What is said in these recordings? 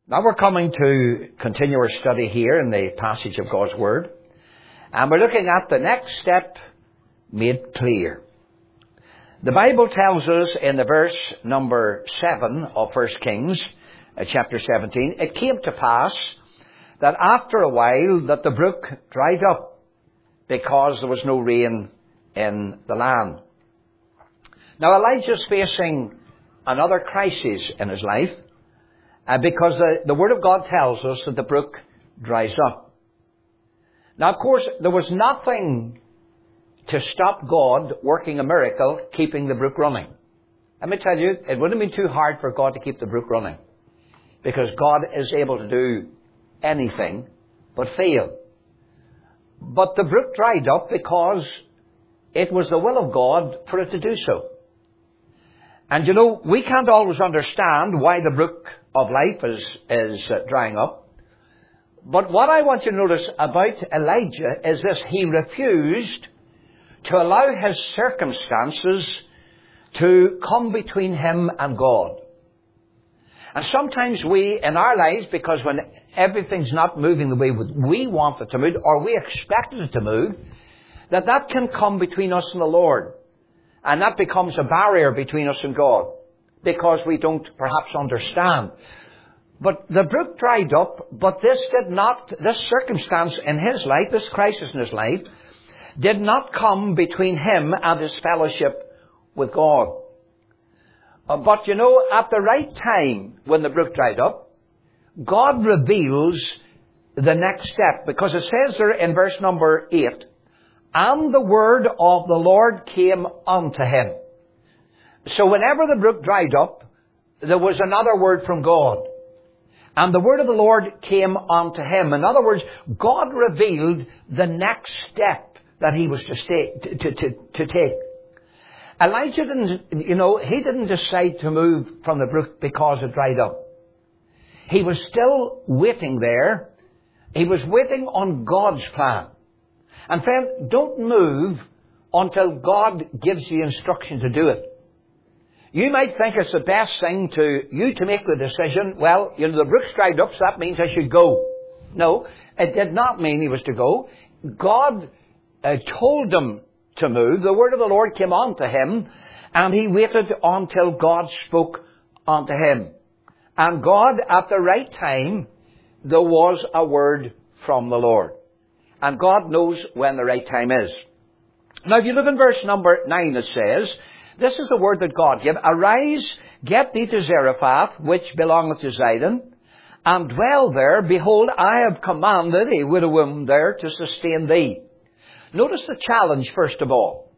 Now we're coming to continue our study here in the passage of God's Word. And we're looking at the next step made clear. The Bible tells us in the verse number 7 of 1 Kings, chapter 17, it came to pass that after a while that the brook dried up because there was no rain in the land. Now Elijah's facing another crisis in his life because the Word of God tells us that the brook dries up. Now, of course, there was nothing to stop God working a miracle, keeping the brook running. Let me tell you, it wouldn't have been too hard for God to keep the brook running, because God is able to do anything but fail. But the brook dried up because it was the will of God for it to do so. And you know, we can't always understand why the brook of life is drying up. But what I want you to notice about Elijah is this: he refused to allow his circumstances to come between him and God. And sometimes we, in our lives, because when everything's not moving the way we want it to move, or we expect it to move, that can come between us and the Lord. And that becomes a barrier between us and God, because we don't perhaps understand. But the brook dried up, but this circumstance in his life, this crisis in his life, did not come between him and his fellowship with God. But you know, at the right time, when the brook dried up, God reveals the next step, because it says there in verse number 8, and the word of the Lord came unto him. So whenever the brook dried up, there was another word from God. And the word of the Lord came unto him. In other words, God revealed the next step that he was to take. Elijah didn't decide to move from the brook because it dried up. He was still waiting there. He was waiting on God's plan. And friend, don't move until God gives you instruction to do it. You might think it's the best thing to make the decision, well, the brook's dried up, so that means I should go. No, it did not mean he was to go. God told him to move. The word of the Lord came unto him, and he waited until God spoke unto him. And God, at the right time, there was a word from the Lord. And God knows when the right time is. Now, if you look in verse number 9, it says, this is the word that God gave. Arise, get thee to Zarephath, which belongeth to Zidon, and dwell there. Behold, I have commanded a widow woman there to sustain thee. Notice the challenge, first of all.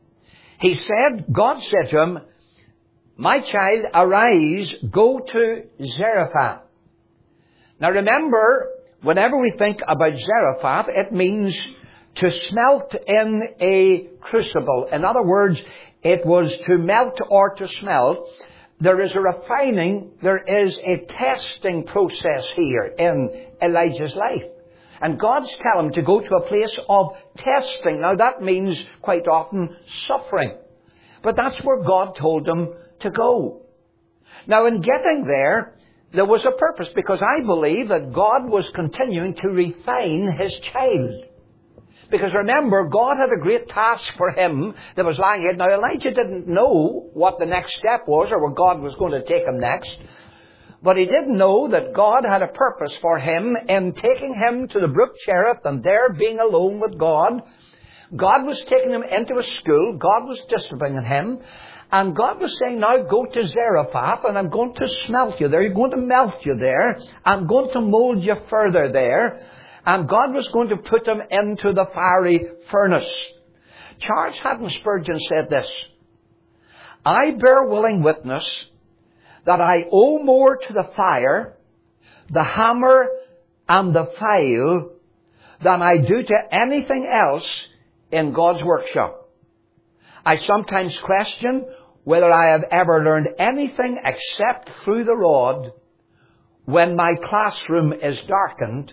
God said to him, my child, arise, go to Zarephath. Now remember, whenever we think about Zarephath, it means to smelt in a crucible. In other words, it was to melt or to smelt. There is a refining, there is a testing process here in Elijah's life. And God's telling him to go to a place of testing. Now that means quite often suffering. But that's where God told him to go. Now in getting there was a purpose, because I believe that God was continuing to refine his child. Because remember, God had a great task for him that was lying ahead. Now Elijah didn't know what the next step was, or where God was going to take him next. But he did know that God had a purpose for him in taking him to the brook Cherith, and there being alone with God. God was taking him into a school. God was disciplining him. And God was saying, now go to Zarephath, and I'm going to smelt you there. You're going to melt you there. I'm going to mold you further there. And God was going to put him into the fiery furnace. Charles Haddon Spurgeon said this: I bear willing witness that I owe more to the fire, the hammer, and the file than I do to anything else in God's workshop. I sometimes question whether I have ever learned anything except through the rod. When my classroom is darkened,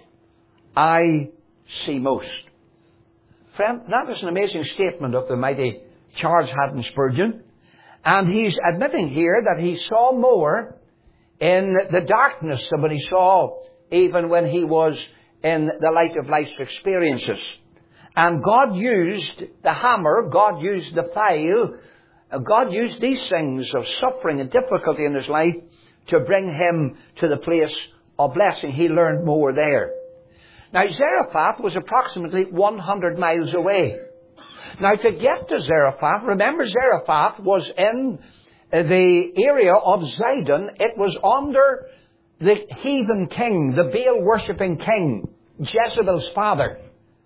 I see most. Friend, that is an amazing statement of the mighty Charles Haddon Spurgeon. And he's admitting here that he saw more in the darkness than what he saw even when he was in the light of life's experiences. And God used the hammer, God used the file, God used these things of suffering and difficulty in his life to bring him to the place of blessing. He learned more there. Now, Zarephath was approximately 100 miles away. Now, to get to Zarephath, remember Zarephath was in the area of Zidon. It was under the heathen king, the Baal-worshipping king, Jezebel's father.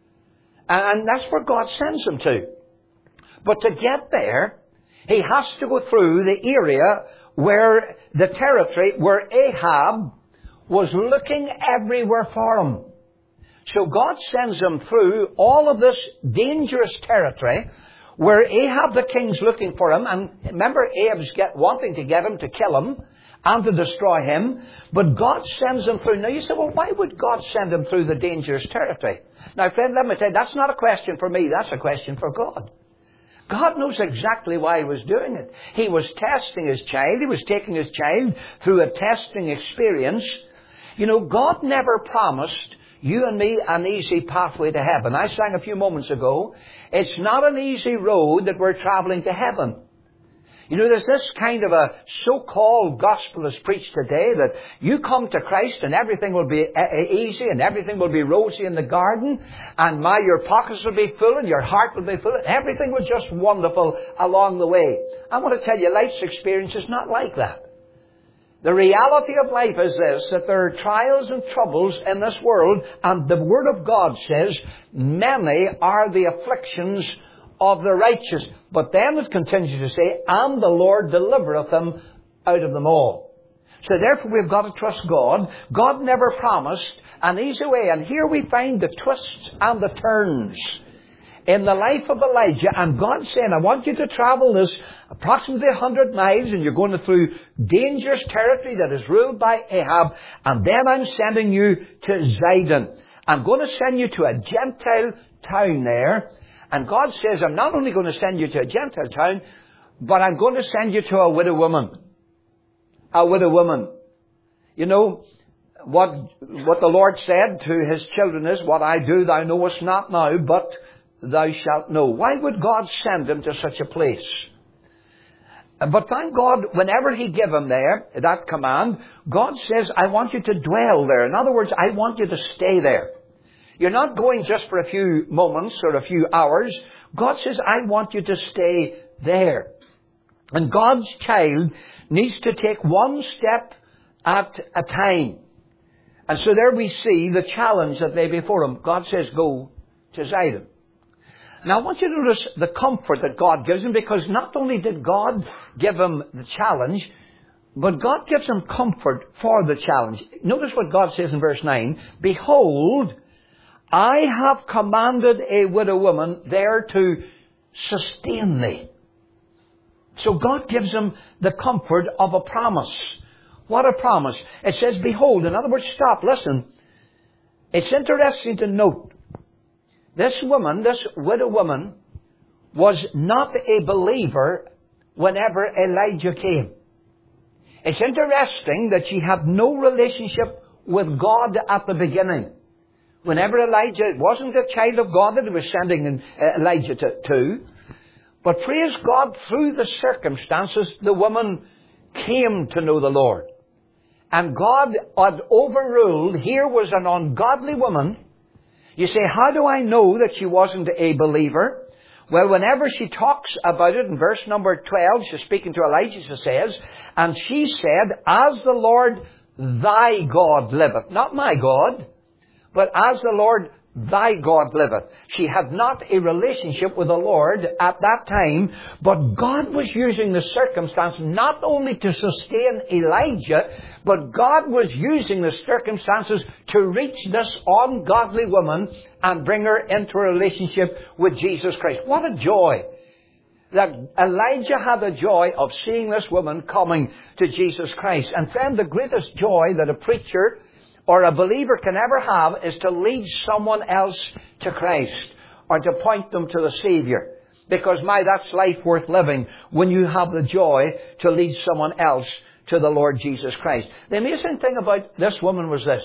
And that's where God sends him to. But to get there, he has to go through the area where the territory where Ahab was looking everywhere for him. So God sends him through all of this dangerous territory where Ahab the king's looking for him. And remember, Ahab's wanting to get him, to kill him and to destroy him. But God sends him through. Now you say, well, why would God send him through the dangerous territory? Now, friend, let me tell you, that's not a question for me. That's a question for God. God knows exactly why he was doing it. He was testing his child. He was taking his child through a testing experience. You know, God never promised you and me an easy pathway to heaven. I sang a few moments ago, it's not an easy road that we're traveling to heaven. You know, there's this kind of a so-called gospel that's preached today that you come to Christ and everything will be easy and everything will be rosy in the garden and your pockets will be full and your heart will be full and everything was just wonderful along the way. I want to tell you, life's experience is not like that. The reality of life is this, that there are trials and troubles in this world, and the Word of God says, many are the afflictions of the righteous. But then it continues to say, and the Lord delivereth them out of them all. So therefore we've got to trust God. God never promised an easy way. And here we find the twists and the turns in the life of Elijah, and God saying, I want you to travel this approximately 100 miles, and you're going through dangerous territory that is ruled by Ahab, and then I'm sending you to Zidon. I'm going to send you to a Gentile town there, and God says, I'm not only going to send you to a Gentile town, but I'm going to send you to a widow woman. A widow woman. You know, what the Lord said to his children is, what I do thou knowest not now, but thou shalt know. Why would God send him to such a place? But thank God, whenever he gave him there, that command, God says, I want you to dwell there. In other words, I want you to stay there. You're not going just for a few moments or a few hours. God says, I want you to stay there. And God's child needs to take one step at a time. And so there we see the challenge that lay before him. God says, go to Zidon. Now I want you to notice the comfort that God gives him, because not only did God give him the challenge, but God gives him comfort for the challenge. Notice what God says in verse 9. Behold, I have commanded a widow woman there to sustain thee. So God gives him the comfort of a promise. What a promise. It says, behold. In other words, stop, listen. It's interesting to note, this woman, this widow woman, was not a believer whenever Elijah came. It's interesting that she had no relationship with God at the beginning. Whenever Elijah, it wasn't a child of God that he was sending Elijah to. But praise God, through the circumstances, the woman came to know the Lord. And God had overruled, here was an ungodly woman. You say, how do I know that she wasn't a believer? Well, whenever she talks about it in verse number 12, she's speaking to Elijah, she says, and she said, as the Lord thy God liveth. Not my God, but as the Lord thy God liveth. She had not a relationship with the Lord at that time, but God was using the circumstance not only to sustain Elijah, but God was using the circumstances to reach this ungodly woman and bring her into a relationship with Jesus Christ. What a joy that Elijah had the joy of seeing this woman coming to Jesus Christ. And friend, the greatest joy that a preacher or a believer can ever have is to lead someone else to Christ or to point them to the Savior. Because that's life worth living when you have the joy to lead someone else to the Lord Jesus Christ. The amazing thing about this woman was this,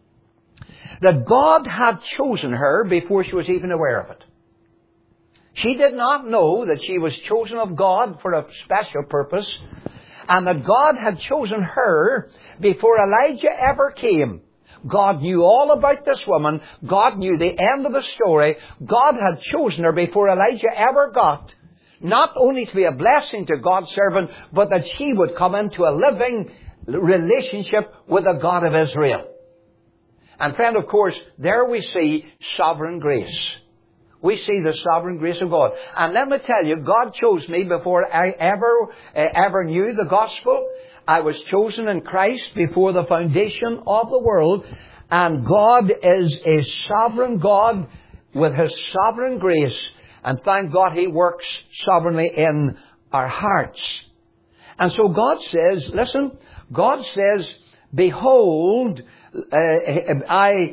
that God had chosen her before she was even aware of it. She did not know that she was chosen of God for a special purpose, and that God had chosen her before Elijah ever came. God knew all about this woman. God knew the end of the story. God had chosen her before Elijah ever got, not only to be a blessing to God's servant, but that she would come into a living relationship with the God of Israel. And friend, of course, there we see sovereign grace. We see the sovereign grace of God. And let me tell you, God chose me before I ever knew the gospel. I was chosen in Christ before the foundation of the world. And God is a sovereign God with His sovereign grace. And thank God He works sovereignly in our hearts. And so God says, listen, God says, behold, I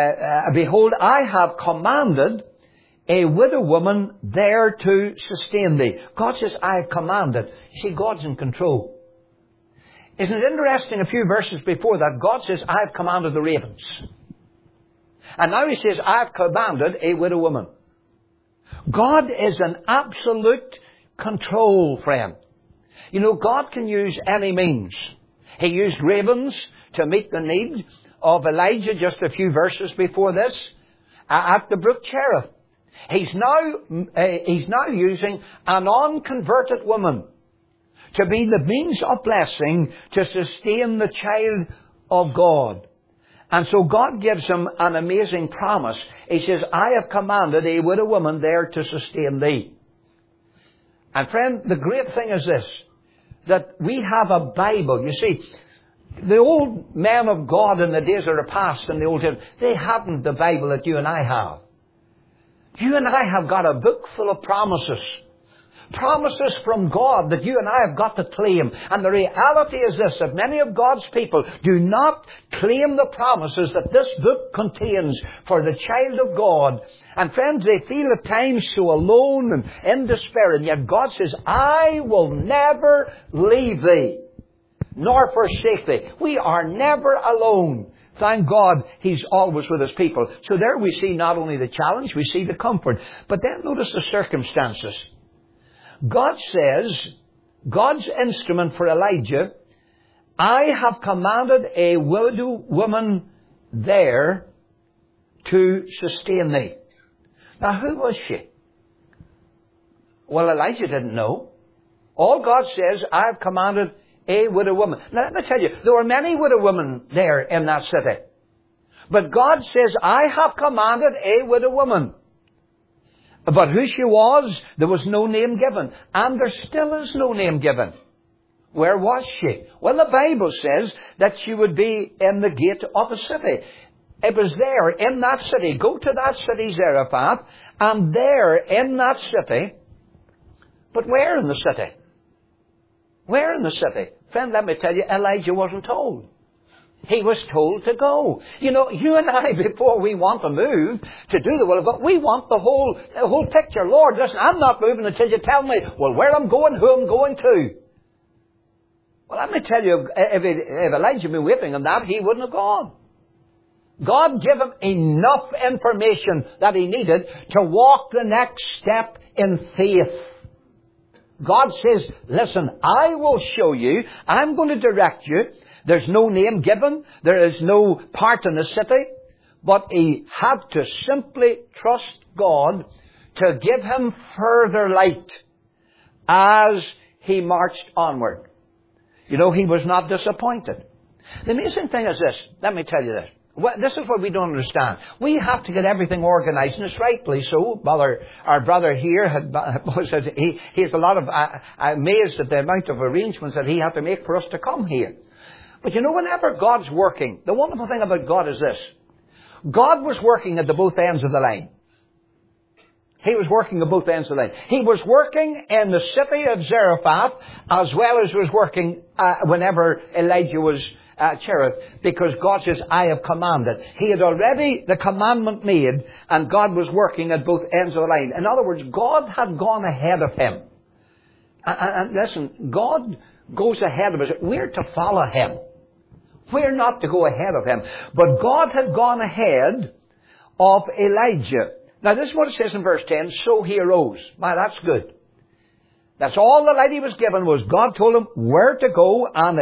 have commanded a widow woman there to sustain thee. God says, I have commanded. You see, God's in control. Isn't it interesting, a few verses before that, God says, I have commanded the ravens. And now He says, I have commanded a widow woman. God is in absolute control, friend. You know, God can use any means. He used ravens to meet the need of Elijah just a few verses before this at the brook Cherith. He's now using an unconverted woman to be the means of blessing to sustain the child of God. And so God gives him an amazing promise. He says, I have commanded a widow woman there to sustain thee. And friend, the great thing is this, that we have a Bible. You see, the old men of God in the days that are past in the Old Testament, they hadn't the Bible that you and I have. You and I have got a book full of promises. Promises from God that you and I have got to claim. And the reality is this, that many of God's people do not claim the promises that this book contains for the child of God. And friends, they feel at times so alone and in despair. And yet God says, I will never leave thee, nor forsake thee. We are never alone. Thank God He's always with His people. So there we see not only the challenge, we see the comfort. But then notice the circumstances. God says, God's instrument for Elijah, I have commanded a widow woman there to sustain thee. Now who was she? Well, Elijah didn't know. All God says, I have commanded a widow woman. Now let me tell you, there were many widow women there in that city. But God says, I have commanded a widow woman. But who she was, there was no name given. And there still is no name given. Where was she? Well, the Bible says that she would be in the gate of a city. It was there, in that city. Go to that city, Zarephath, and there, in that city. But where in the city? Where in the city? Friend, let me tell you, Elijah wasn't told. He was told to go. You know, you and I, before we want to move to do the will of God, we want the whole picture. Lord, listen, I'm not moving until you tell me, well, where I'm going, who I'm going to. Well, let me tell you, if Elijah had been waiting on that, he wouldn't have gone. God gave him enough information that he needed to walk the next step in faith. God says, listen, I will show you, I'm going to direct you. There's no name given. There is no part in the city. But he had to simply trust God to give him further light as he marched onward. You know, he was not disappointed. The amazing thing is this. Let me tell you this. Well, this is what we don't understand. We have to get everything organized, and it's rightly so. Our brother here he's a lot of amazed at the amount of arrangements that he had to make for us to come here. But you know, whenever God's working, the wonderful thing about God is this. God was working at the both ends of the line. He was working at both ends of the line. He was working in the city of Zarephath as well as was working whenever Elijah was at Cherith, because God says, I have commanded. He had already the commandment made, and God was working at both ends of the line. In other words, God had gone ahead of him. And listen, God goes ahead of us. We're to follow Him. We're not to go ahead of Him. But God had gone ahead of Elijah. Now this is what it says in verse 10. So he arose. Now that's good. That's all the light he was given was God told him where to go, and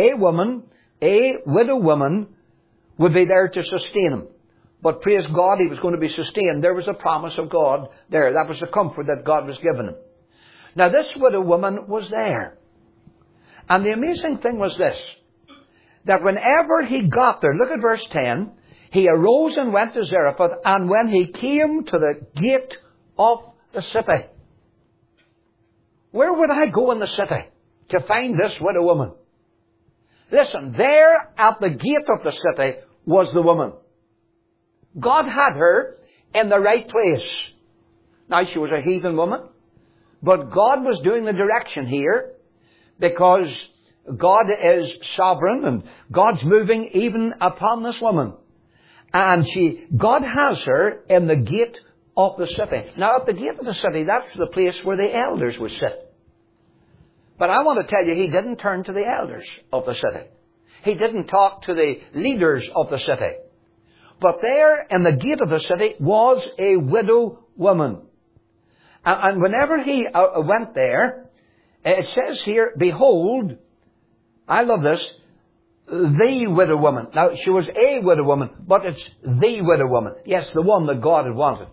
a widow woman, would be there to sustain him. But praise God, he was going to be sustained. There was a promise of God there. That was the comfort that God was giving him. Now this widow woman was there. And the amazing thing was this, that whenever he got there, look at verse 10, he arose and went to Zarephath, and when he came to the gate of the city. Where would I go in the city to find this widow woman? Listen, there at the gate of the city was the woman. God had her in the right place. Now, she was a heathen woman, but God was doing the direction here because God is sovereign and God's moving even upon this woman. And God has her in the gate of the city. Now, at the gate of the city, that's the place where the elders would sit. But I want to tell you, he didn't turn to the elders of the city. He didn't talk to the leaders of the city. But there in the gate of the city was a widow woman. And whenever he went there, it says here, behold, I love this, the widow woman. Now, she was a widow woman, but it's the widow woman. Yes, the one that God had wanted.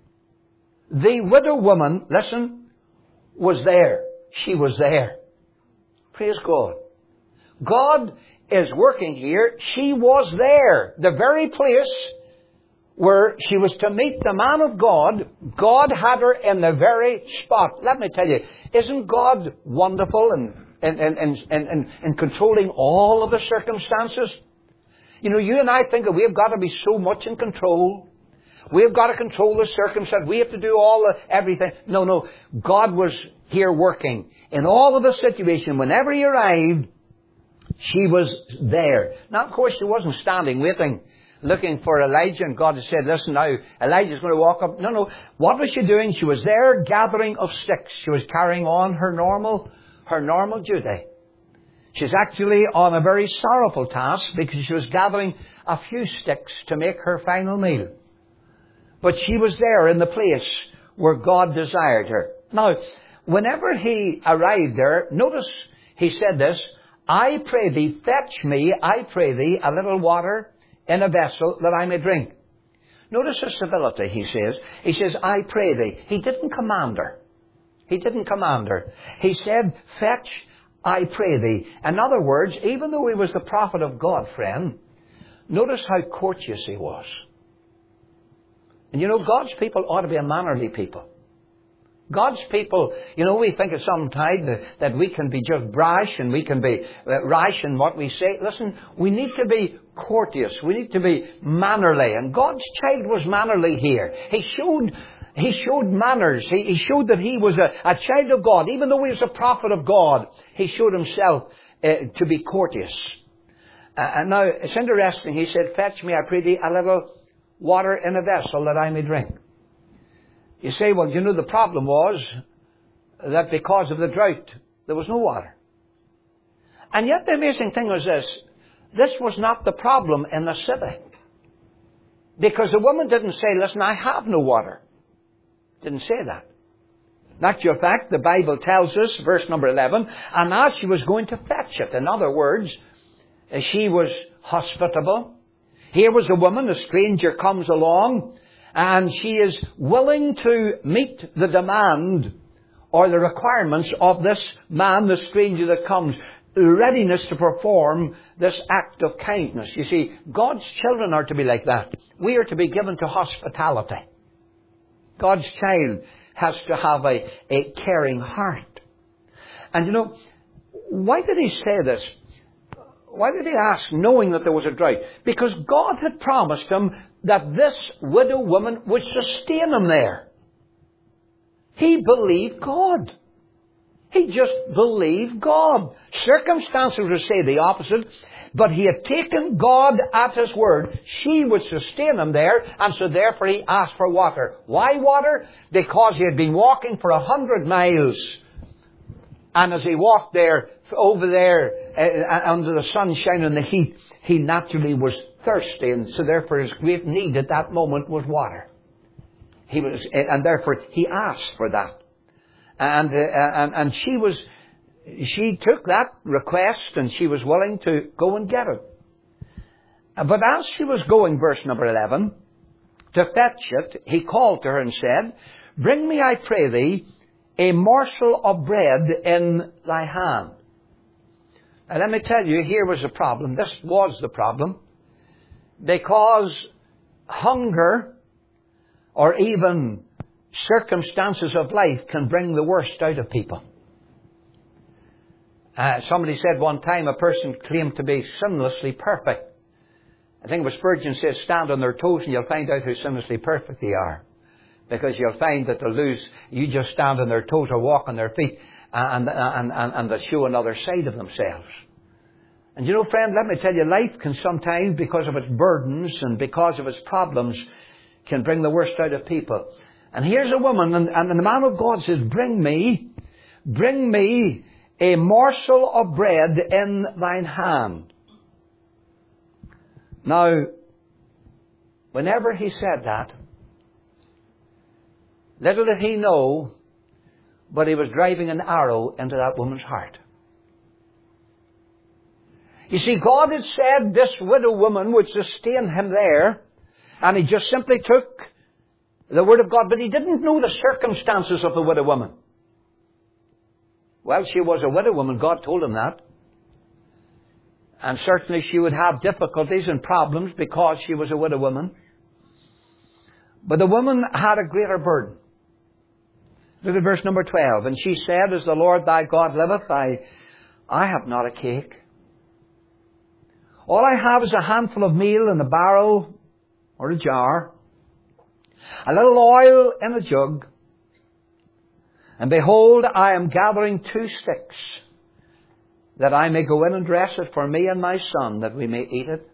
The widow woman, listen, was there. She was there. Praise God. God is working here. She was there. The very place where she was to meet the man of God, God had her in the very spot. Let me tell you, isn't God wonderful in controlling all of the circumstances? You know, you and I think that we've got to be so much in control. We've got to control the circumstance. We have to do everything. No. God was here working in all of the situation. Whenever he arrived, she was there. Now, of course, she wasn't standing waiting, looking for Elijah, and God had said, listen now, Elijah's going to walk up. No. What was she doing? She was there gathering of sticks. She was carrying on her normal duty. She's actually on a very sorrowful task because she was gathering a few sticks to make her final meal. But she was there in the place where God desired her. Now, whenever he arrived there, notice he said this, I pray thee, fetch me, I pray thee, a little water in a vessel that I may drink. Notice the civility, he says. He says, I pray thee. He didn't command her. He said, fetch, I pray thee. In other words, even though he was the prophet of God, friend, notice how courteous he was. And you know, God's people ought to be a mannerly people. God's people, you know, we think at some time that we can be just brash and we can be rash in what we say. Listen, we need to be courteous. We need to be mannerly. And God's child was mannerly here. He showed manners. He showed that he was a child of God. Even though he was a prophet of God, he showed himself to be courteous. And now, it's interesting. He said, fetch me, I pray thee, a little water in a vessel that I may drink. You say, well, you know, the problem was that because of the drought, there was no water. And yet the amazing thing was this was not the problem in the city. Because the woman didn't say, listen, I have no water. Didn't say that. In actual fact, the Bible tells us, verse number 11, and as she was going to fetch it, in other words, she was hospitable. Here was a woman, a stranger comes along, and she is willing to meet the demand or the requirements of this man, the stranger that comes. Readiness to perform this act of kindness. You see, God's children are to be like that. We are to be given to hospitality. God's child has to have a caring heart. And you know, why did he say this? Why did he ask, knowing that there was a drought? Because God had promised him that this widow woman would sustain him there. He believed God. He just believed God. Circumstances would say the opposite, but he had taken God at his word. She would sustain him there, and so therefore he asked for water. Why water? Because he had been walking for 100 miles And as he walked there, over there, under the sunshine and the heat, he naturally was thirsty, and so therefore his great need at that moment was water. And therefore he asked for that. And she took that request, and she was willing to go and get it. But as she was going, verse number 11, to fetch it, he called to her and said, "Bring me, I pray thee, a morsel of bread in thy hand." And let me tell you, here was the problem. This was the problem. Because hunger or even circumstances of life can bring the worst out of people. Somebody said one time a person claimed to be sinlessly perfect. I think it was Spurgeon says, stand on their toes and you'll find out how sinlessly perfect they are. Because you'll find that you just stand on their toes or walk on their feet and they show another side of themselves. And you know, friend, let me tell you, life can sometimes, because of its burdens and because of its problems, can bring the worst out of people. And here's a woman, and the man of God says, bring me a morsel of bread in thine hand. Now, whenever he said that, little did he know, but he was driving an arrow into that woman's heart. You see, God had said this widow woman would sustain him there, and he just simply took the word of God, but he didn't know the circumstances of the widow woman. Well, she was a widow woman, God told him that. And certainly she would have difficulties and problems because she was a widow woman. But the woman had a greater burden. Look at verse number 12. And she said, as the Lord thy God liveth, I have not a cake. All I have is a handful of meal in a barrel or a jar, a little oil in a jug, and behold, I am gathering 2 sticks, that I may go in and dress it for me and my son, that we may eat it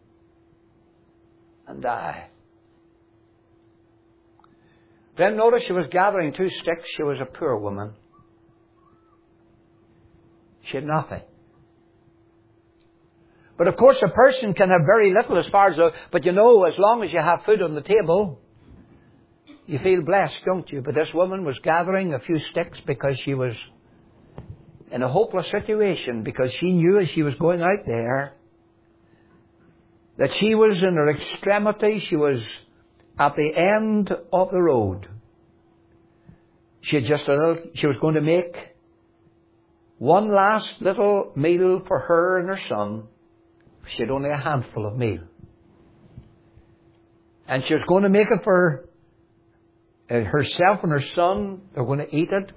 and die. Then notice she was gathering 2 sticks. She was a poor woman. She had nothing. But of course a person can have very little as far as, but you know, as long as you have food on the table, you feel blessed, don't you? But this woman was gathering a few sticks because she was in a hopeless situation, because she knew as she was going out there that she was in her extremity. She was at the end of the road. She was going to make one last little meal for her and her son. She had only a handful of meal. And she was going to make it for herself and her son. They're going to eat it.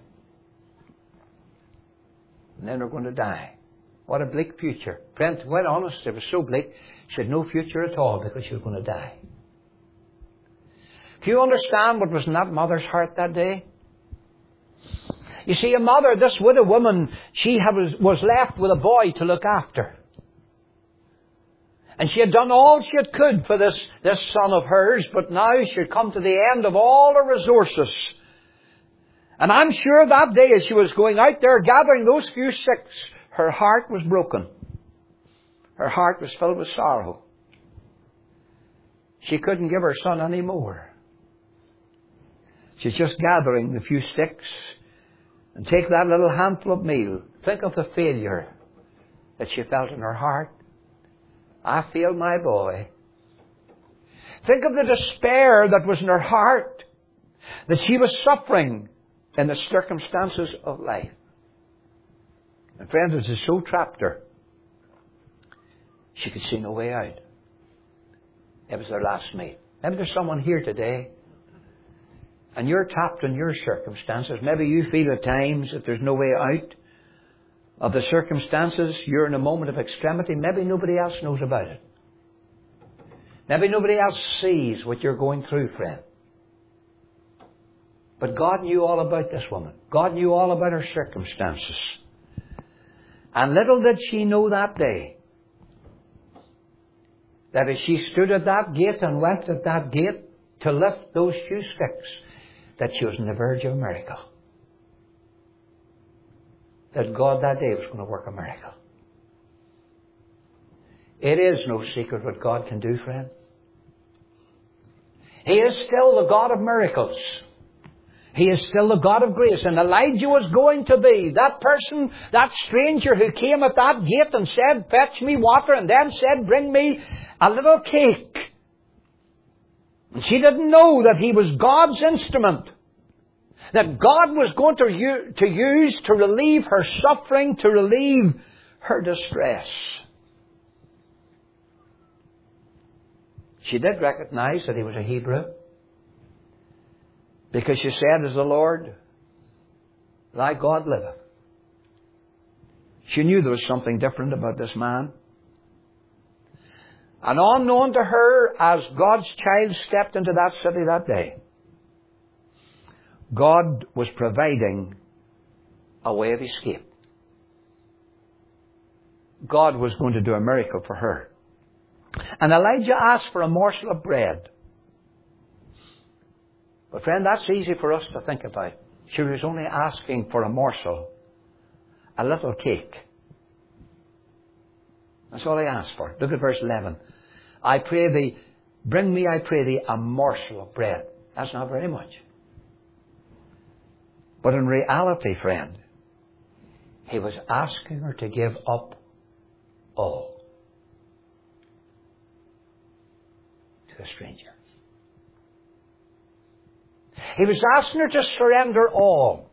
And then they're going to die. What a bleak future. Friend, to be quite honest, it was so bleak, she had no future at all because she was going to die. Do you understand what was in that mother's heart that day? You see, a mother, this widow woman, she was left with a boy to look after. And she had done all she could for this son of hers, but now she had come to the end of all her resources. And I'm sure that day as she was going out there gathering those few sticks, her heart was broken. Her heart was filled with sorrow. She couldn't give her son any more. She's just gathering the few sticks and take that little handful of meal. Think of the failure that she felt in her heart. I failed my boy. Think of the despair that was in her heart, that she was suffering in the circumstances of life. And friends, it has so trapped her, she could see no way out. It was their last meal. Maybe there's someone here today, and you're trapped in your circumstances. Maybe you feel at times that there's no way out of the circumstances. You're in a moment of extremity. Maybe nobody else knows about it. Maybe nobody else sees what you're going through, friend. But God knew all about this woman. God knew all about her circumstances. And little did she know that day that as she stood at that gate and went at that gate to lift those few sticks, that she was on the verge of a miracle. that God that day was going to work a miracle. It is no secret what God can do, friend. He is still the God of miracles. He is still the God of grace. And Elijah was going to be that person, that stranger who came at that gate and said, fetch me water, and then said, bring me a little cake. And she didn't know that he was God's instrument. That God was going to use to relieve her suffering, to relieve her distress. She did recognize that he was a Hebrew. Because she said, as the Lord, thy God liveth. She knew there was something different about this man. And unknown to her, as God's child stepped into that city that day, God was providing a way of escape. God was going to do a miracle for her. And Elijah asked for a morsel of bread. But friend, that's easy for us to think about. She was only asking for a morsel, a little cake. That's all he asked for. Look at verse 11. I pray thee, bring me, I pray thee, a morsel of bread. That's not very much. But in reality, friend, he was asking her to give up all to a stranger. He was asking her to surrender all.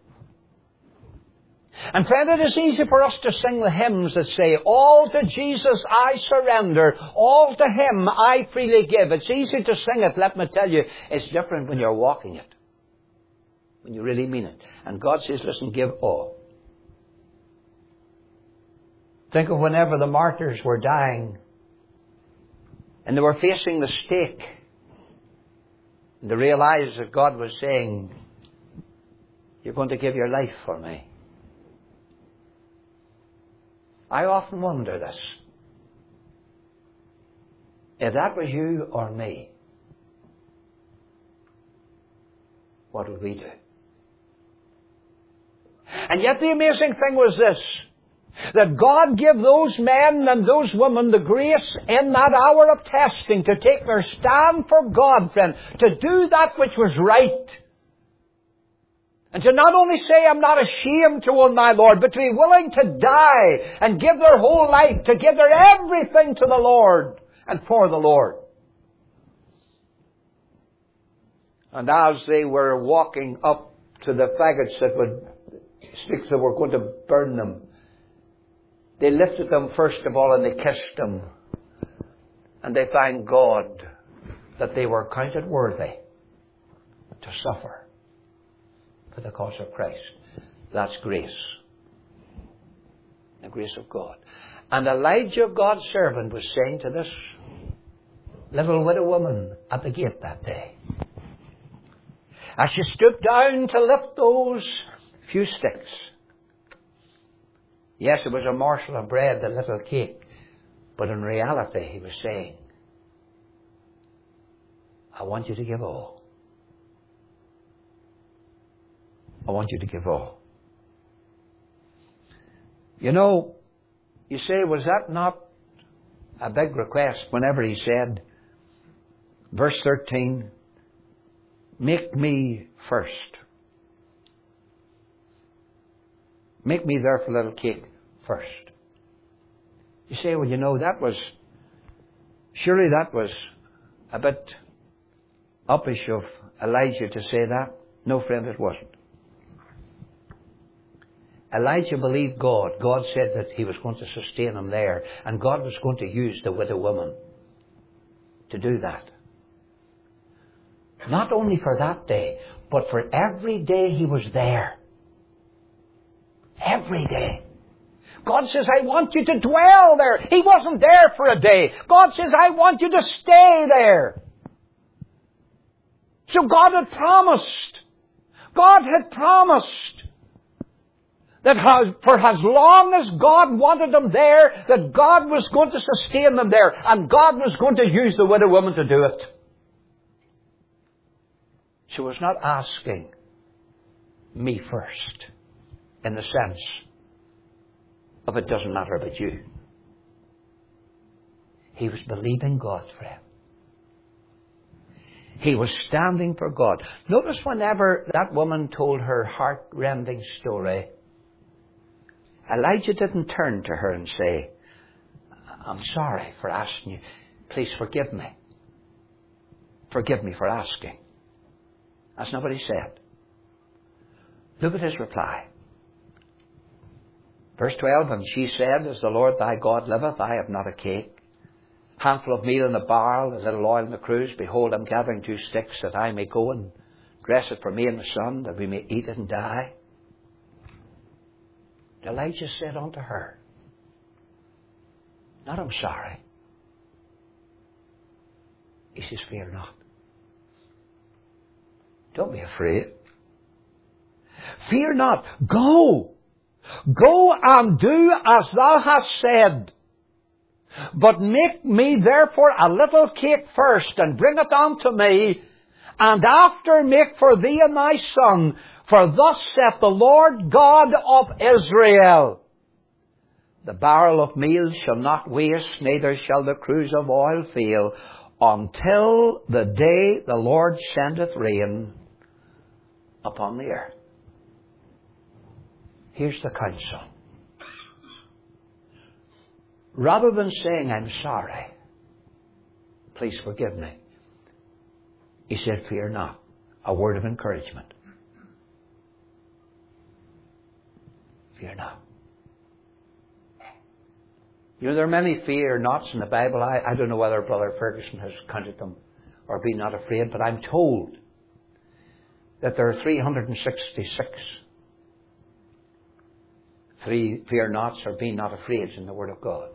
And friend, it is easy for us to sing the hymns that say, all to Jesus I surrender, all to Him I freely give. It's easy to sing it, let me tell you. It's different when you're walking it. When you really mean it. And God says, listen, give all. Think of whenever the martyrs were dying and they were facing the stake. And they realized that God was saying, you're going to give your life for me. I often wonder this. If that was you or me, what would we do? And yet the amazing thing was this, that God gave those men and those women the grace in that hour of testing to take their stand for God, friend, to do that which was right. And to not only say, I'm not ashamed to own my Lord, but to be willing to die and give their whole life, to give their everything to the Lord and for the Lord. And as they were walking up to the faggots sticks that were going to burn them, they lifted them first of all and they kissed them. And they thanked God that they were counted worthy to suffer for the cause of Christ. That's grace. The grace of God. And Elijah, God's servant, was saying to this little widow woman at the gate that day, as she stooped down to lift those few sticks. Yes, it was a morsel of bread, a little cake. But in reality, he was saying, I want you to give all. I want you to give all. You know, you say, was that not a big request whenever he said, verse 13, make me first. Make me therefore a little cake first. You say, well, you know, surely that was a bit uppish of Elijah to say that. No, friend, it wasn't. Elijah believed God. God said that He was going to sustain him there. And God was going to use the widow woman to do that. Not only for that day, but for every day he was there. Every day. God says, I want you to dwell there. He wasn't there for a day. God says, I want you to stay there. So God had promised. God had promised that for as long as God wanted them there, that God was going to sustain them there. And God was going to use the widow woman to do it. She was not asking me first, in the sense if it doesn't matter about you? He was believing God, friend. He was standing for God. Notice whenever that woman told her heart-rending story, Elijah didn't turn to her and say, I'm sorry for asking you. Please forgive me. Forgive me for asking. That's not what he said. Look at his reply. Verse 12, and she said, as the Lord thy God liveth, I have not a cake, handful of meal in a barrel, a little oil in the cruse. Behold, I'm gathering 2 sticks that I may go and dress it for me and the son, that we may eat it and die. Elijah said unto her, not I'm sorry. He says, fear not. Don't be afraid. Fear not. Go. Go and do as thou hast said. But make me therefore a little cake first, and bring it unto me, and after make for thee and thy son. For thus saith the Lord God of Israel, the barrel of meal shall not waste, neither shall the cruse of oil fail, until the day the Lord sendeth rain upon the earth. Here's the counsel. Rather than saying, I'm sorry, please forgive me, he said, fear not. A word of encouragement. Fear not. You know, there are many fear nots in the Bible. I don't know whether Brother Ferguson has counted them, or be not afraid, but I'm told that there are 366 fear nots or be not afraid in the Word of God.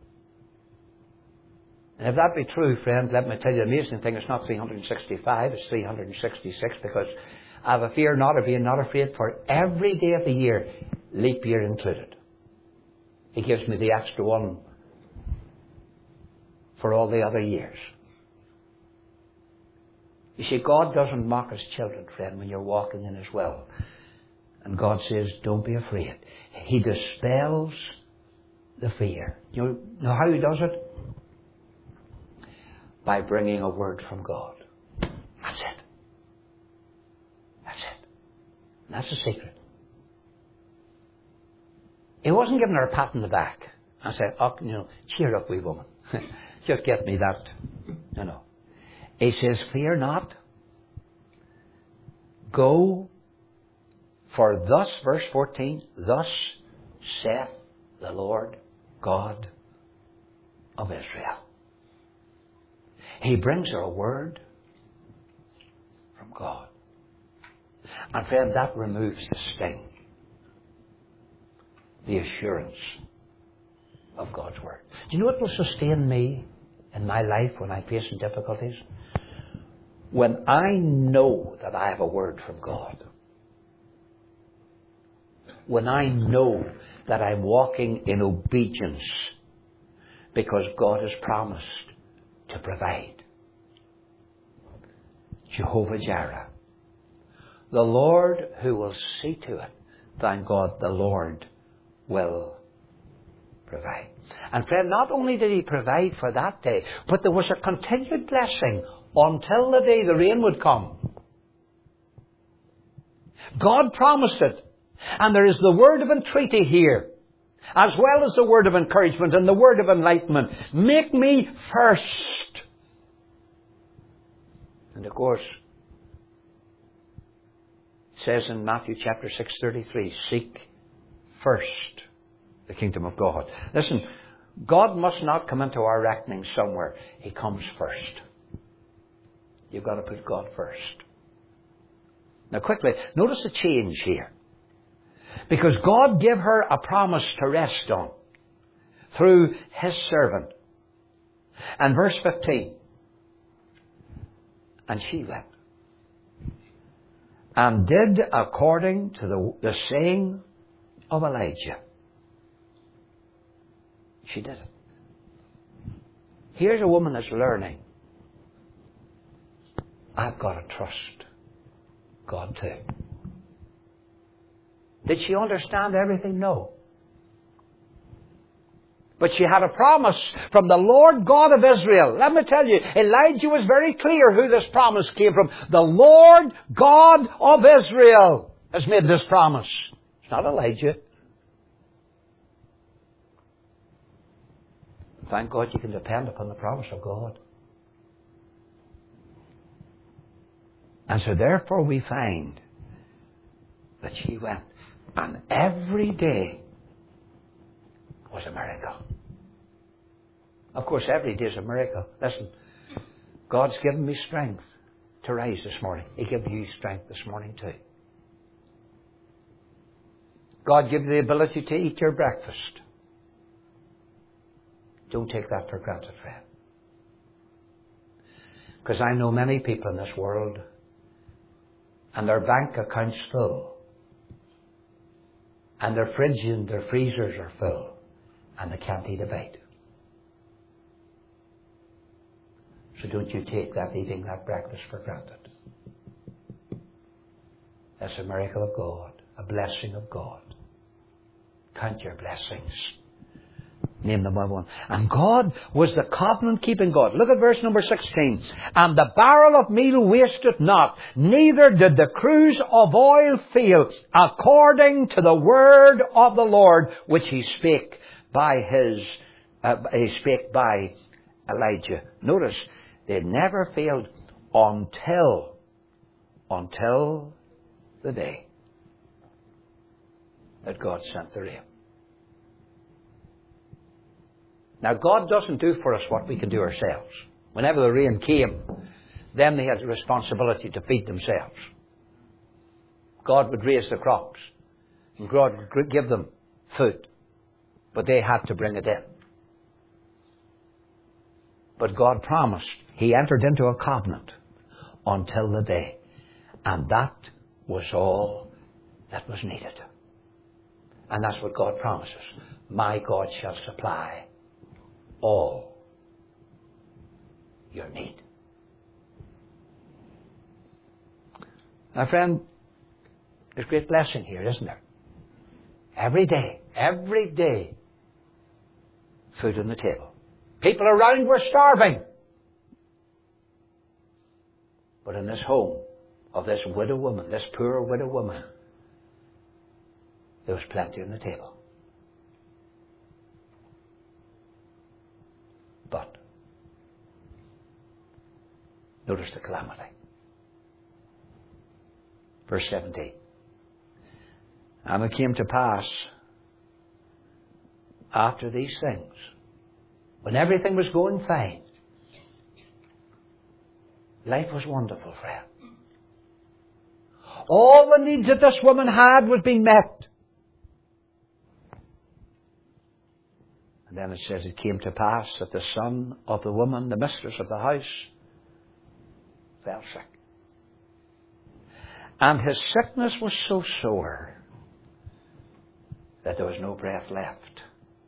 And if that be true, friend, let me tell you the amazing thing, it's not 365, it's 366, because I have a fear not or being not afraid for every day of the year, leap year included. He gives me the extra one for all the other years. You see, God doesn't mock His children, friend, when you're walking in His will. And God says, don't be afraid. He dispels the fear. You know how He does it? By bringing a word from God. That's it. That's it. And that's the secret. He wasn't giving her a pat on the back and said, oh, cheer up, wee woman. Just get me that. He says, fear not. Go, for thus, verse 14, thus saith the Lord God of Israel. He brings her a word from God. And friend, that removes the sting. The assurance of God's Word. Do you know what will sustain me in my life when I'm facing difficulties? When I know that I have a word from God. When I know that I'm walking in obedience because God has promised to provide. Jehovah Jireh. The Lord who will see to it. Thank God, the Lord will provide. And friend, not only did He provide for that day, but there was a continued blessing until the day the rain would come. God promised it. And there is the word of entreaty here, as well as the word of encouragement and the word of enlightenment. Make me first. And of course, it says in Matthew chapter 6:33, seek first the kingdom of God. Listen, God must not come into our reckoning somewhere. He comes first. You've got to put God first. Now quickly, notice the change here. Because God gave her a promise to rest on through His servant. And verse 15. And she wept. And did according to the saying of Elijah. She did it. Here's a woman that's learning. I've got to trust God too. Did she understand everything? No. But she had a promise from the Lord God of Israel. Let me tell you, Elijah was very clear who this promise came from. The Lord God of Israel has made this promise. It's not Elijah. Thank God you can depend upon the promise of God. And so therefore we find that she went. And every day was a miracle. Of course, every day is a miracle. Listen, God's given me strength to rise this morning. He gave you strength this morning too. God gave you the ability to eat your breakfast. Don't take that for granted, friend. Because I know many people in this world, and their bank accounts full, and their fridge and their freezers are full, and they can't eat a bite. So don't you take that eating that breakfast for granted. That's a miracle of God, a blessing of God. Count your blessings. Name them one by one. And God was the covenant-keeping God. Look at verse number 16. And the barrel of meal wasted not, neither did the cruse of oil fail, according to the word of the Lord, which he spake by Elijah. Notice, they never failed until the day that God sent the rain. Now, God doesn't do for us what we can do ourselves. Whenever the rain came, then they had the responsibility to feed themselves. God would raise the crops, and God would give them food, but they had to bring it in. But God promised. He entered into a covenant until the day, and that was all that was needed. And that's what God promises. My God shall supply all your need. Now, friend, there's great blessing here, isn't there? Every day, food on the table. People around were starving. But in this home of this widow woman, this poor widow woman, there was plenty on the table. But notice the calamity. Verse 17. And it came to pass after these things, when everything was going fine, life was wonderful, friend. All the needs that this woman had was being met. And then it says, it came to pass that the son of the woman, the mistress of the house, fell sick. And his sickness was so sore that there was no breath left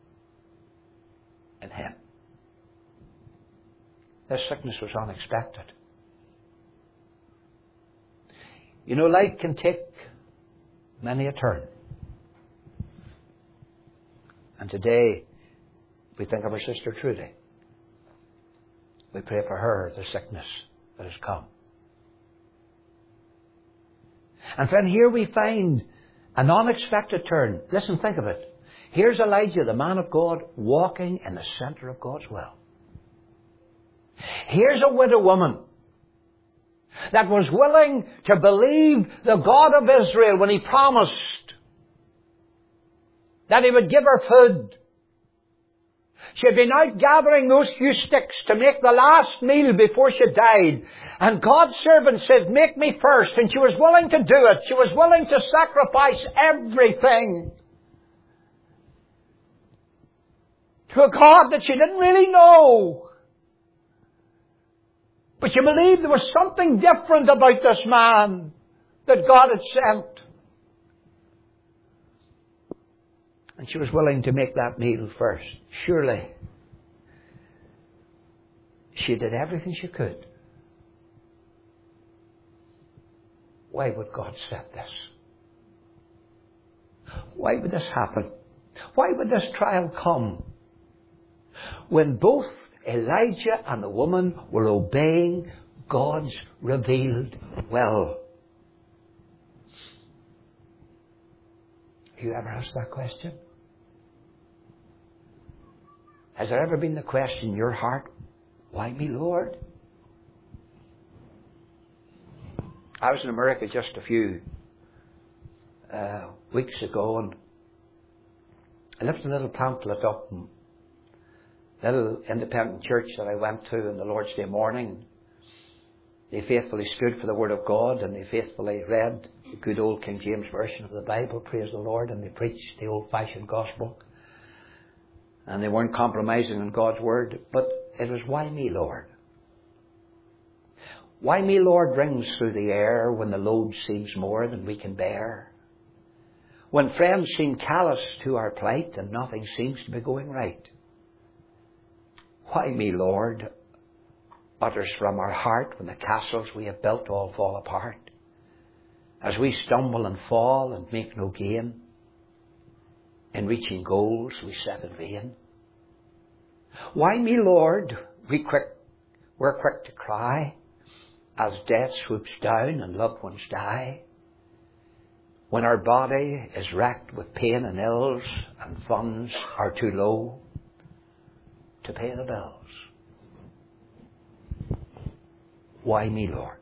in him. This sickness was unexpected. You know, life can take many a turn. And today, we think of our sister Trudy. We pray for her, the sickness that has come. And friend, here we find an unexpected turn. Listen, think of it. Here's Elijah, the man of God, walking in the center of God's will. Here's a widow woman that was willing to believe the God of Israel when he promised that he would give her food. She had been out gathering those few sticks to make the last meal before she died. And God's servant said, make me first. And she was willing to do it. She was willing to sacrifice everything to a God that she didn't really know. But she believed there was something different about this man that God had sent. And she was willing to make that meal first. Surely, she did everything she could. Why would God set this? Why would this happen? Why would this trial come when both Elijah and the woman were obeying God's revealed will. Have you ever asked that question? Has there ever been the question in your heart, why me, Lord? I was in America just a few weeks ago, and I left a little pamphlet up in a little independent church that I went to on the Lord's Day morning. They faithfully stood for the Word of God, and they faithfully read the good old King James Version of the Bible, praise the Lord, and they preached the old-fashioned gospel. And they weren't compromising on God's Word, but it was, why me, Lord? Why me, Lord, rings through the air when the load seems more than we can bear. When friends seem callous to our plight and nothing seems to be going right. Why me, Lord, utters from our heart when the castles we have built all fall apart. As we stumble and fall and make no gain. In reaching goals we set in vain. Why me, Lord, we're quick to cry as death swoops down and loved ones die. When our body is racked with pain and ills and funds are too low to pay the bills. Why me, Lord?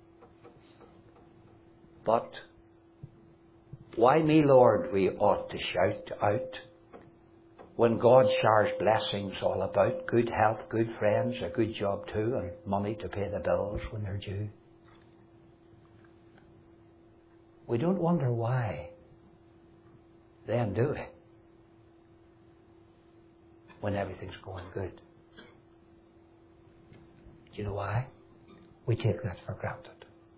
But why me, Lord, we ought to shout out when God showers blessings all about, good health, good friends, a good job too, and money to pay the bills when they're due. We don't wonder why. Then do we? When everything's going good. Do you know why? We take that for granted.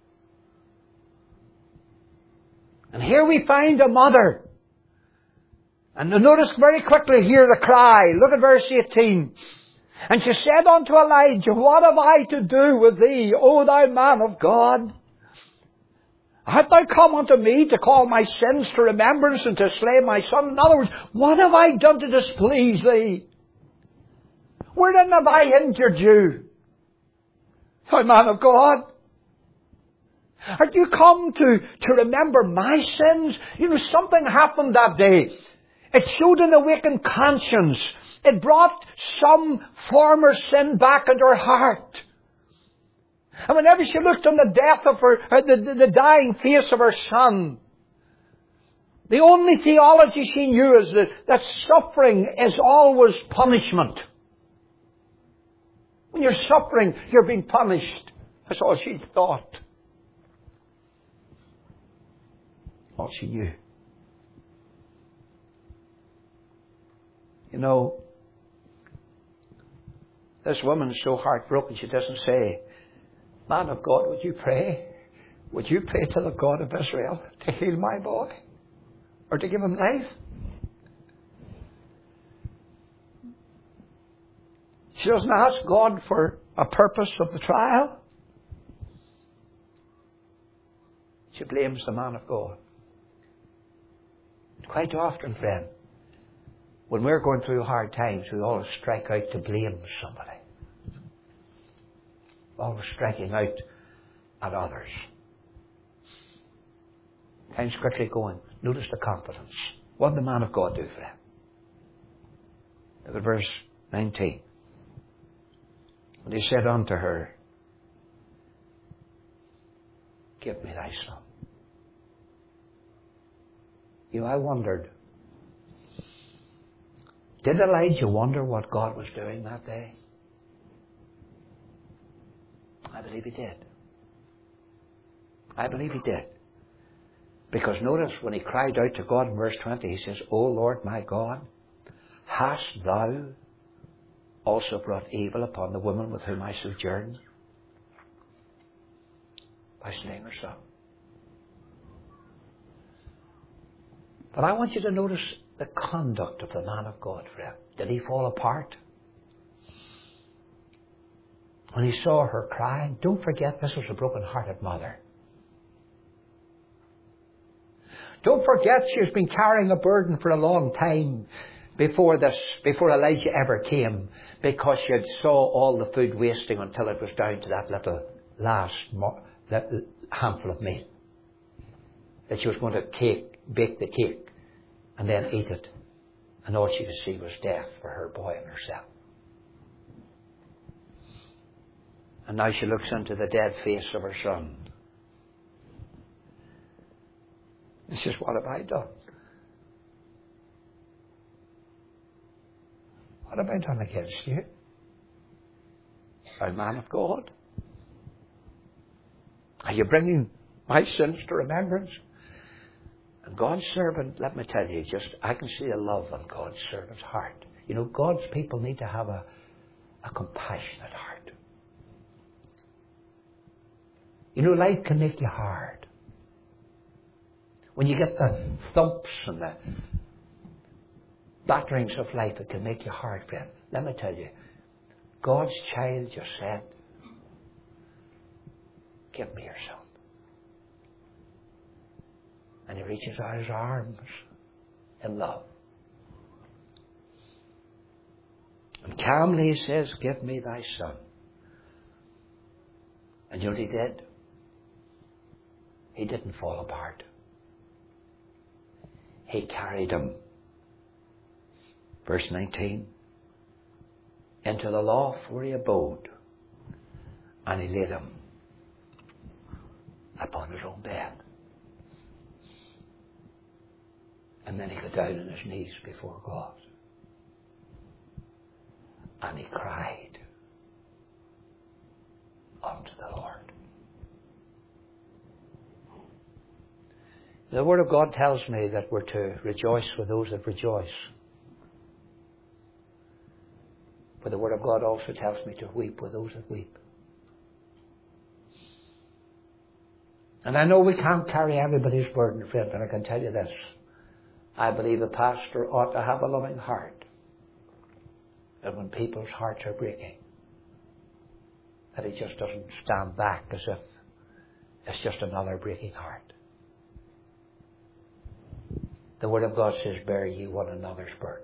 And here we find a mother. And notice very quickly here the cry. Look at verse 18. And she said unto Elijah, what have I to do with thee, O thou man of God? Hast thou come unto me to call my sins to remembrance and to slay my son? In other words, what have I done to displease thee? Wherein have I injured you, thou man of God? Are you come to remember my sins? You know, something happened that day. It showed an awakened conscience. It brought some former sin back into her heart. And whenever she looked on the death of her, the dying face of her son, the only theology she knew is that suffering is always punishment. When you're suffering, you're being punished. That's all she thought. All she knew. You know, this woman's so heartbroken she doesn't say, man of God, would you pray? Would you pray to the God of Israel to heal my boy? Or to give him life? She doesn't ask God for a purpose of the trial. She blames the man of God. Quite often, friend, when we're going through hard times, we always strike out to blame somebody. Always striking out at others. Time's quickly going. Notice the confidence. What did the man of God do for him? Look at verse 19. And he said unto her, give me thy son. You know, I wondered, did Elijah wonder what God was doing that day? I believe he did. I believe he did. Because notice when he cried out to God in verse 20, he says, O Lord my God, hast thou also brought evil upon the woman with whom I sojourn by slaying her son? But I want you to notice the conduct of the man of God, friend. Did he fall apart? When he saw her crying, don't forget this was a broken-hearted mother. Don't forget she has been carrying a burden for a long time. before Elijah ever came, because she had saw all the food wasting until it was down to that little last handful of meat. That she was going to bake the cake and then eat it. And all she could see was death for her boy and herself. And now she looks into the dead face of her son. And says, what have I done? What have I done against you? Thou man of God? Are you bringing my sins to remembrance? And God's servant, let me tell you, I can see the love on God's servant's heart. You know, God's people need to have a compassionate heart. You know, life can make you hard. When you get the thumps and the batterings of life, it can make you hard, friend. Let me tell you, God's child just said, give me your son. And he reaches out his arms in love. And calmly he says, give me thy son. And you know what he did? He didn't fall apart. He carried him. Verse 19. Into the loft where he abode. And he laid him upon his own bed. And then he got down on his knees before God. And he cried unto the Lord. The Word of God tells me that we're to rejoice with those that rejoice. But the Word of God also tells me to weep with those that weep. And I know we can't carry everybody's burden, friend, but I can tell you this. I believe a pastor ought to have a loving heart. That when people's hearts are breaking, that he just doesn't stand back as if it's just another breaking heart. The Word of God says, bear ye one another's burdens,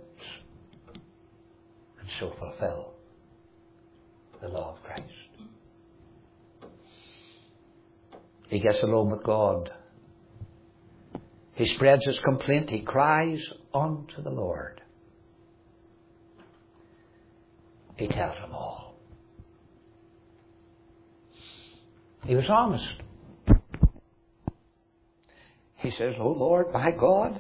and so fulfill the law of Christ. He gets alone with God. He spreads his complaint. He cries unto the Lord. He tells them all. He was honest. He says, O Lord, my God,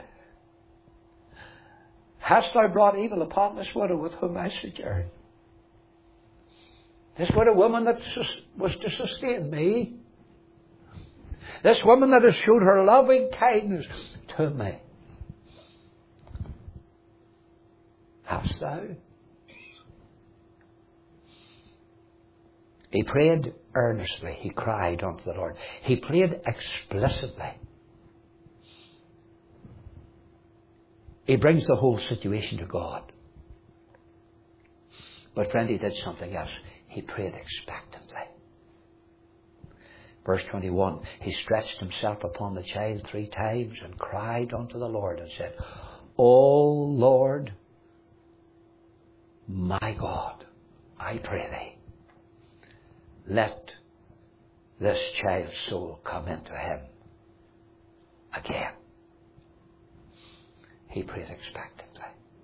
hast thou brought evil upon this widow with whom I sojourn? This widow woman that was to sustain me. This woman that has showed her loving kindness to me. Hast thou? He prayed earnestly. He cried unto the Lord. He prayed explicitly. He brings the whole situation to God. But friend, he did something else. He prayed expectantly. Verse 21, he stretched himself upon the child 3 times and cried unto the Lord and said, O Lord, my God, I pray thee, let this child's soul come into him again. He prayed expectantly.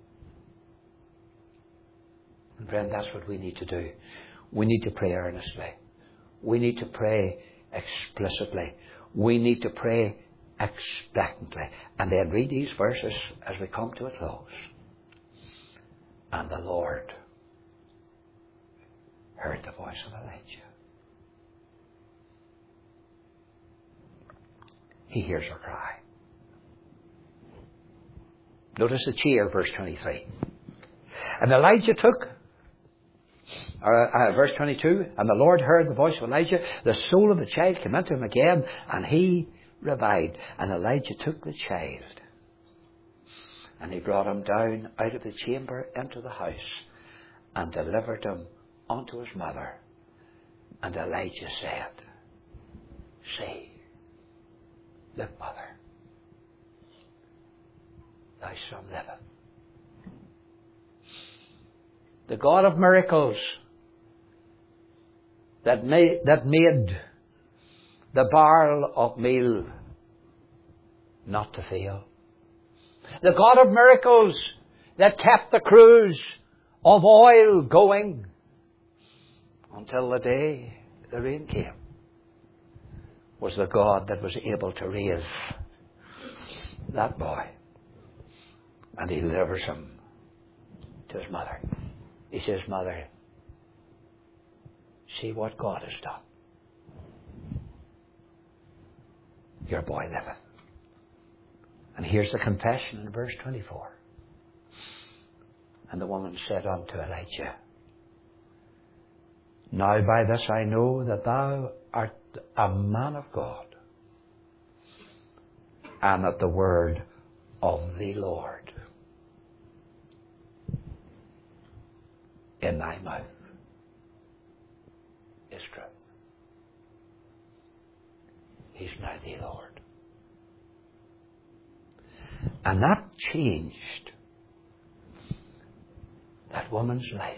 And friend, that's what we need to do. We need to pray earnestly. We need to pray explicitly. We need to pray expectantly. And then read these verses as we come to a close. And the Lord heard the voice of Elijah. He hears her cry. Notice the cheer, verse 23. And Elijah took, verse 22, and the Lord heard the voice of Elijah. The soul of the child came into him again, and he revived. And Elijah took the child, and he brought him down out of the chamber into the house, and delivered him unto his mother. And Elijah said, See, look, mother, thy son liveth. The God of miracles that made the barrel of meal not to fail. The God of miracles that kept the cruise of oil going until the day the rain came was the God that was able to raise that boy. And he delivers him to his mother. He says, Mother, see what God has done. Your boy liveth. And here's the confession in verse 24. And the woman said unto Elijah, Now by this I know that thou art a man of God, and that the word of the Lord in thy mouth is truth. He's now the Lord. And that changed that woman's life.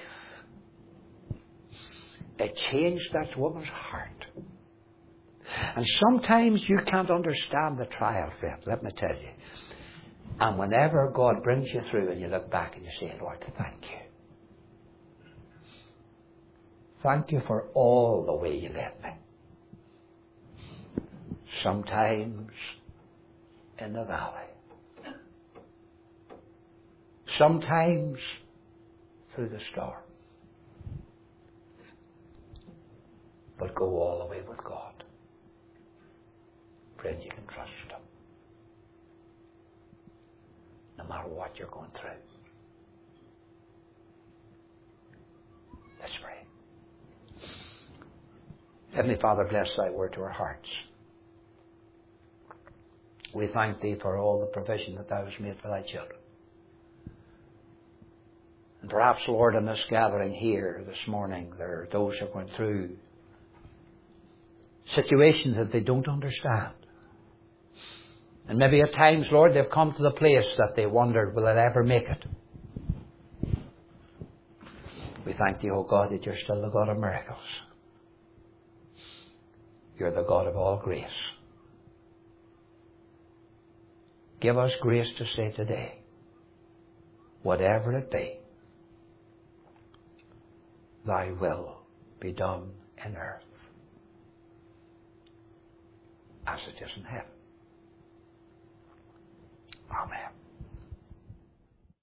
It changed that woman's heart. And sometimes you can't understand the trial, friend, let me tell you. And whenever God brings you through and you look back and you say, Lord, thank you. Thank you for all the way you led me. Sometimes in the valley. Sometimes through the storm. But go all the way with God. Friend, you can trust Him. No matter what you're going through. Let's pray. Heavenly Father, bless thy word to our hearts. We thank thee for all the provision that thou hast made for thy children. And perhaps, Lord, in this gathering here this morning, there are those who are going through situations that they don't understand. And maybe at times, Lord, they've come to the place that they wondered, will I ever make it? We thank thee, O God, that you're still the God of miracles. You're the God of all grace. Give us grace to say today, whatever it be, thy will be done in earth as it is in heaven. Amen.